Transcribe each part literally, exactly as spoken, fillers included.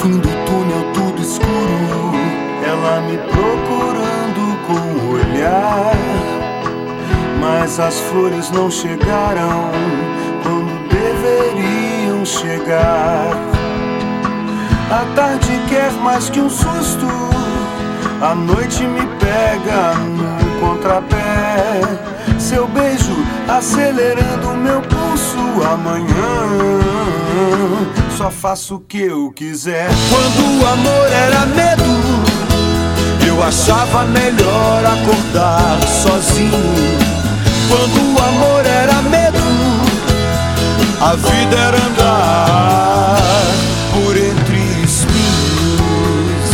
fim do túnel tudo escuro, ela me procurando com o olhar. Mas as flores não chegaram quando deveriam chegar. A tarde quer mais que um susto, a noite me pega num contrapé. Seu beijo acelerando meu pulso. Amanhã só faço o que eu quiser. Quando o amor era medo, eu achava melhor acordar sozinho. Quando o amor era medo, a vida era andar por entre espinhos.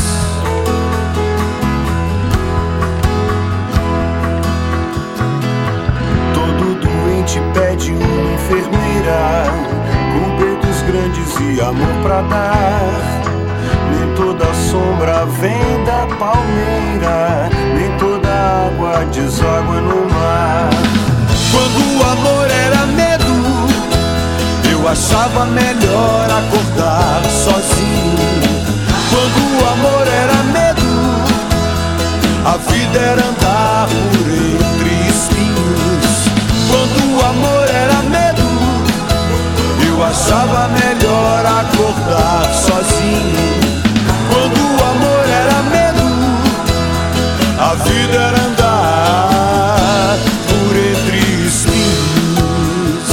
Todo doente pede uma enfermeira com peitos grandes e amor pra dar. Nem toda sombra vem da palmeira, nem toda água deságua no mar. Quando o amor era medo, eu achava melhor acordar sozinho. Quando o amor era medo, a vida era andar por entre espinhos. Quando o amor era medo, eu achava melhor acordar sozinho. Quando o amor era medo, a vida era andar por entre espinhos.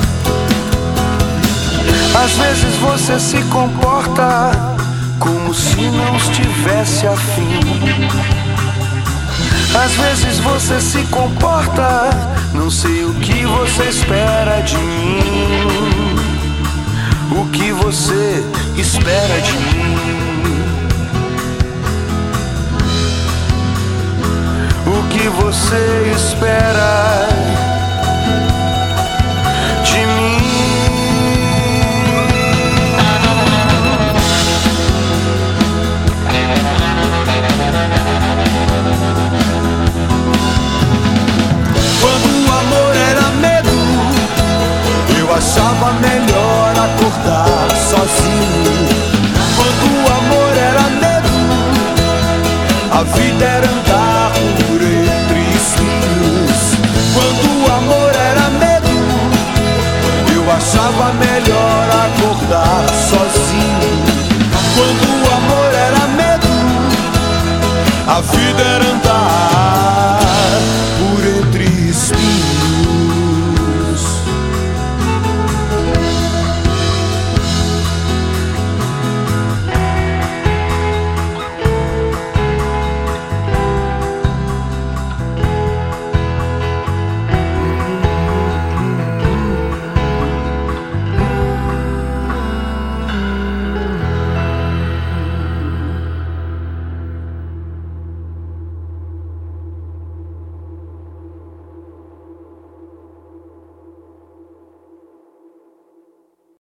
Às vezes você se comporta como se não estivesse afim. Às vezes você se comporta, não sei o que você espera de mim. O que você espera de mim? O que você espera de mim? Quando o amor era medo, eu achava melhor acordar sozinho. Quando o amor era medo, a vida era andar por entre espinhos. Quando o amor era medo, eu achava melhor acordar sozinho. Quando o amor era medo, a vida era